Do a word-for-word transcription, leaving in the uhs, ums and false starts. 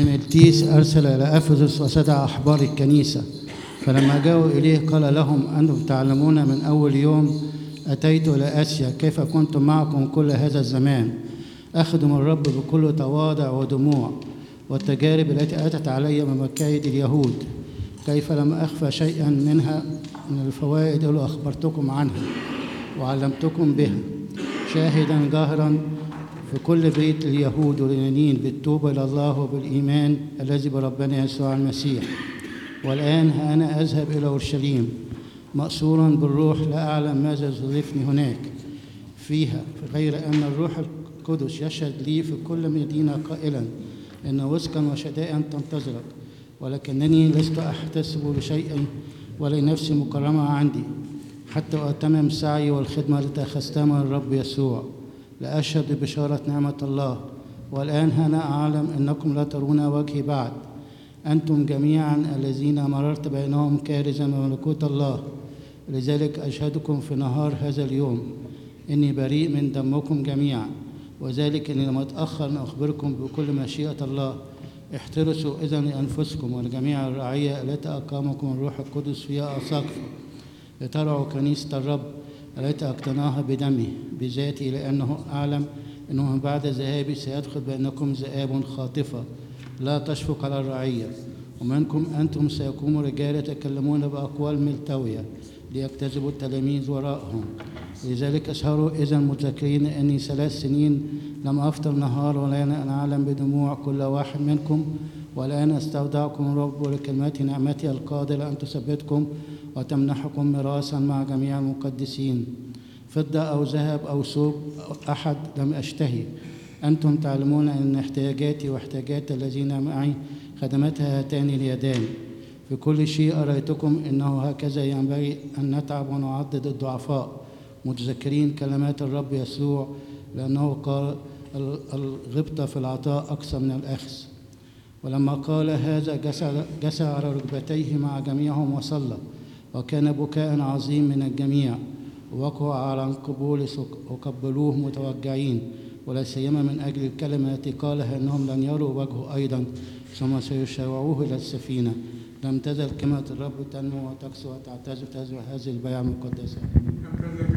ديمتريوس أرسل إلى أفسس وسدع أحبار الكنيسة، فلما جاءوا إليه قال لهم: أنتم تعلمون من أول يوم أتيت إلى آسيا كيف كنت معكم كل هذا الزمان أخدم الرب بكل تواضع ودموع، والتجارب التي أتت علي من مكايد اليهود، كيف لم أخفى شيئا منها من الفوائد التي أخبرتكم عنها وعلمتكم بها، شاهدا جاهرا في كل بيت اليهود واليونانيين بالتوبة إلى الله وبالإيمان الذي بربنا يسوع المسيح. والآن ها أنا أذهب إلى أورشليم مأسورا بالروح، لا أعلم ماذا يصادفني هناك فيها، غير أن الروح القدس يشهد لي في كل مدينة قائلا إن وسكا وشدائا تنتظرك، ولكنني لست أحتسب لشيء ولنفسي مكرمة عندي، حتى أتمم سعي والخدمة التي أخذتها من الرب يسوع لأشهد بشارة نعمة الله. والآن أنا أعلم أنكم لا ترون وجهي بعد، أنتم جميعا الذين مررت بينهم كارزا من ملكوت الله، لذلك أشهدكم في نهار هذا اليوم إني بريء من دمكم جميعا، وذلك إني لم أتأخر أن أخبركم بكل مشيئة الله. احترسوا إذن لأنفسكم ولجميع الرعية التي أقامكم الروح القدس فيها أساقفة، لترعوا كنيسة الرب التي أقتناها بدمي بذاتي، لأنه أعلم أنه من بعد ذهابي سيدخل بينكم ذئاب خاطفة لا تشفق على الرعية، ومنكم أنتم سيكونوا رجال يتكلمون بأقوال ملتوية ليجتذبوا التلاميذ وراءهم. لذلك أسهروا إذا متذكرين أني ثلاث سنين لم أفطر نهار، والآن أنا أعلم بدموع كل واحد منكم، والآن أستودعكم الرب لكلمات نعمتي القادرة أن تثبتكم وتمنحكم ميراثا مع جميع المقدسين، فضة أو ذهب أو ثوب أحد لم أشتهي. أنتم تعلمون أن احتياجاتي واحتياجات الذين معي خدمتها هاتان اليدان. في كل شيء أريتكم أنه هكذا ينبغي أن نتعب ونعضد الضعفاء، متذكرين كلمات الرب يسوع، لأنه قال: الغبطة في العطاء أكثر من الأخذ. ولما قال هذا جثى على ركبتيه مع جميعهم وصلى، وكان بكاء عظيم من الجميع، ووقعوا على القبول وقبلوه متوجعين، ولا سيما من أجل الكلمة التي قالها أنهم لن يروا وجهه أيضا، ثم سيشوعوه إلى السفينة. لم تزل كلمة الرب تنمو وتكسو وتعتز هذه البيعة المقدسة.